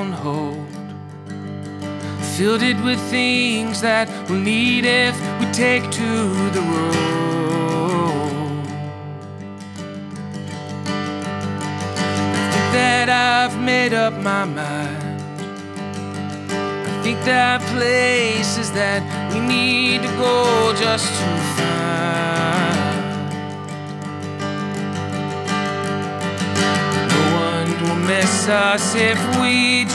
on hold, filled it with things that we'll need if we take to the road. I think that I've made up my mind. I think there are places that we need to go just to find. No one will miss us if we